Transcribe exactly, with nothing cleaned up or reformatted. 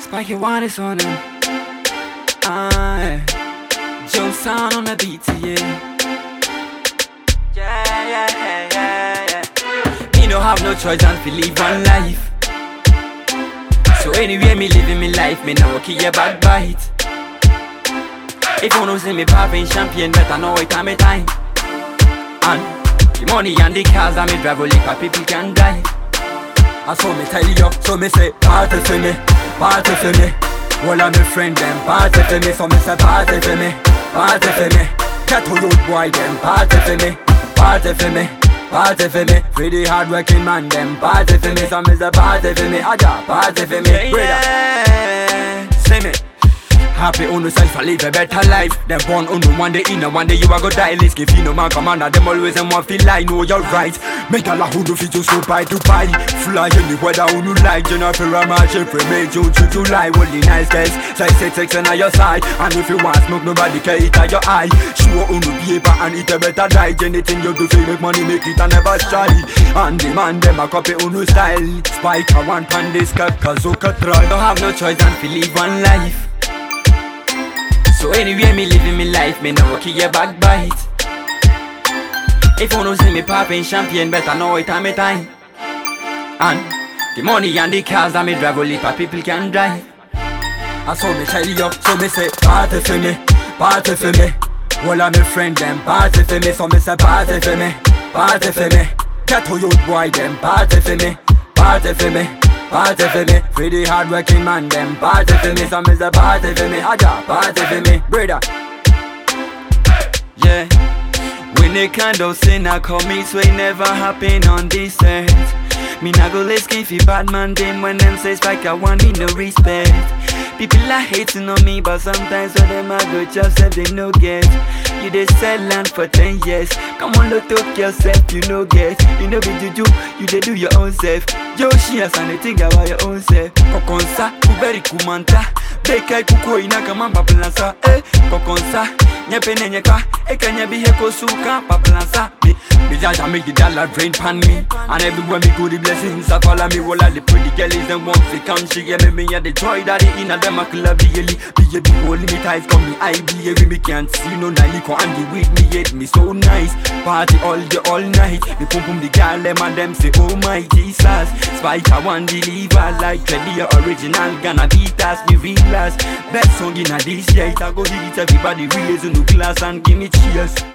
Spike your one is on him. Ah, yeah. Joe sound on the beat, yeah. Yeah, yeah, yeah, yeah. Me no have no choice and to live one life. So anyway, me living me life, me no keep your backbite. If you don't see me popping champagne, better know it time me time. And the money and the cars that me drive, only for people can drive. And so me tell you, so me say party for me, party for me. All of my friends them party for me, so me say party for me, party for me. Get to youth boy them party for me, party for me, party for me. For the hard working man them party for me, so me say party for me, aja party for me, yeah, yeah. Say me. Happy on the self, I live a better life. Them born on the one day in and one day you a go die. Let's give you no man commander, them always them want feel like know you're right. Make a la who do fit you so buy to buy. Fly any weather who you like. Jennifer Ramache, for me, June to July. Only nice guys, say say sex on your side. And if you want smoke, nobody care it at your eye. Show on the paper and it a better die. Anything you do feel make money, make it and never shy. And the man them a copy on the style. Spike a one pan this cut, cause you can try. Don't have no choice than to live one life. So anyway, me living me life, me no keep your backbite. If you don't see me popping champagne, better know it time me time. And the money and the cars that me drive, only for people can drive. And so me tell you, so me say party for me, party for me. All of my friends them party for me, so me say party for me, party for me. Get to youth boy them party for me, party for me. Party for me, for the hard working man them party for me, so me say party for me, aja party for me, brother. Yeah, when the kind of sin I commit, so it never happen on this earth. Me nah go let's give you bad man them when them say Spike I want me no respect. People are hating on me, but sometimes when them a go just say they no get. You dey sell land for ten years. Come on, don't talk yourself, you no get. You know be juju, you dey do your own self. Yo, she has anything about your own self. Kokonsa, kuberi kumanta. Beka kuko ina kama papalansa. Eh, kokonsa, nyepe nenyeka. Eka nyebi heko suka papalansa. Me jaja make the dollar drain pan me. And everywhere me go the blessings I follow me. All of the pretty girls them want to come. She get me me and the joy that they in a them a club really. Be a big holding me ties come me I be every me can't see no night. And the with me yet me so nice. Party all day all night. Me pum pum the girl them and them say oh my Jesus. Spike I want deliver like the original gonna beat us me realize. Best song in a this year it a go hit everybody release in the class and give me cheers.